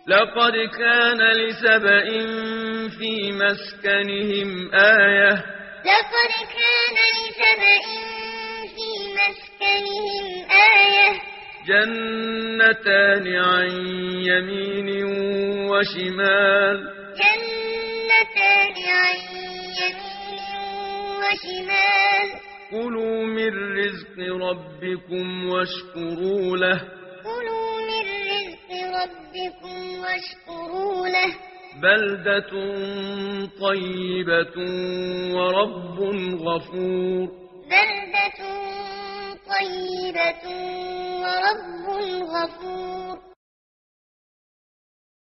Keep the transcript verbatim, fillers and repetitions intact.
لقد كان لسبإ في مسكنهم آية لقد كان لسبإ في مسكنهم آية جنتان عن يمين وشمال جنتان عن يمين وشمال كلوا من رزق ربكم واشكروا له كلوا من رزق ربكم واشكروا له بلدة طيبة ورب غفور بلدة طيبة ورب غفور